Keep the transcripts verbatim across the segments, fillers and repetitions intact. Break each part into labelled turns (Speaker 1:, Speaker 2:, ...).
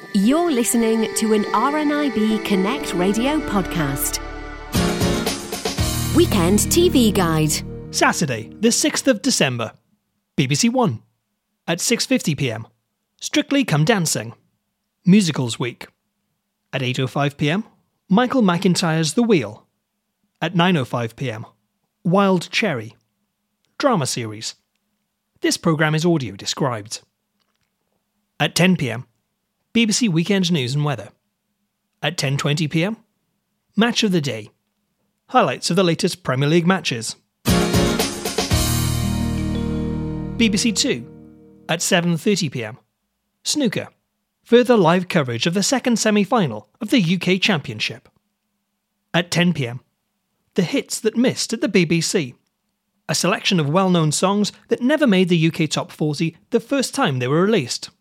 Speaker 1: You're listening to an R N I B Connect Radio podcast. Weekend T V Guide.
Speaker 2: Saturday, the sixth of December. B B C One. At six fifty p m. Strictly Come Dancing. Musicals Week. At eight oh five p m. Michael McIntyre's The Wheel. At nine oh five p m. Wild Cherry. Drama series. This programme is audio described. At ten p m. B B C Weekend News and Weather. At ten twenty p m. Match of the Day. Highlights of the latest Premier League matches. B B C Two. At seven thirty p m. Snooker. Further live coverage of the second semi-final of the U K Championship. At ten p m. The hits that missed at the B B C. A selection of well-known songs that never made the U K Top forty the first time they were released.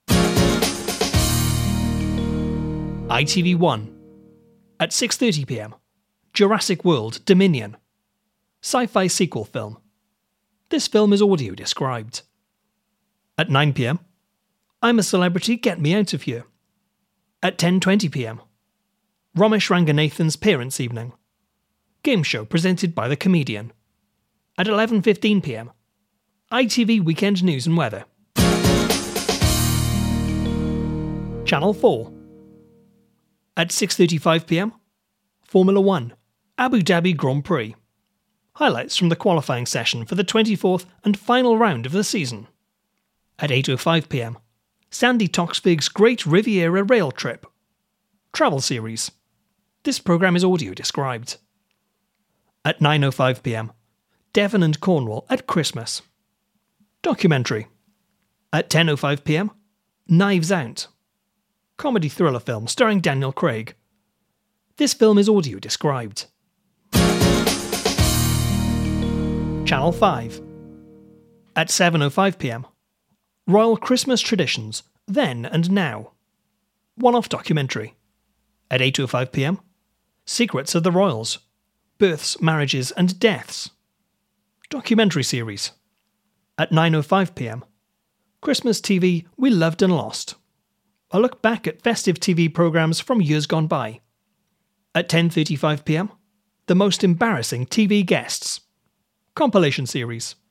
Speaker 2: I T V One. At six thirty p m. Jurassic World Dominion. Sci-fi sequel film. This film is audio described. At nine p m. I'm a Celebrity, Get Me Out of Here. At ten twenty p m. Ramesh Ranganathan's Parents' Evening. Game show presented by the comedian. At eleven fifteen p m. I T V Weekend News and Weather. Channel four. At six thirty-five p m. Formula One. Abu Dhabi Grand Prix. Highlights from the qualifying session for the twenty-fourth and final round of the season. At eight oh five p m. Sandy Toksvig's Great Riviera Rail Trip. Travel series. This programme is audio described. At nine oh five p m. Devon and Cornwall at Christmas. Documentary. At ten oh five p m. Knives Out. Comedy thriller film starring Daniel Craig. This film is audio described. Channel five. At seven oh five p m. Royal Christmas Traditions, Then and Now. One-off documentary. At eight oh five p m. Secrets of the Royals. Births, Marriages and Deaths. Documentary series. At nine oh five p m. Christmas T V We Loved and Lost. A look back at festive T V programmes from years gone by. At ten thirty-five p m. The Most Embarrassing T V Guests. Compilation series.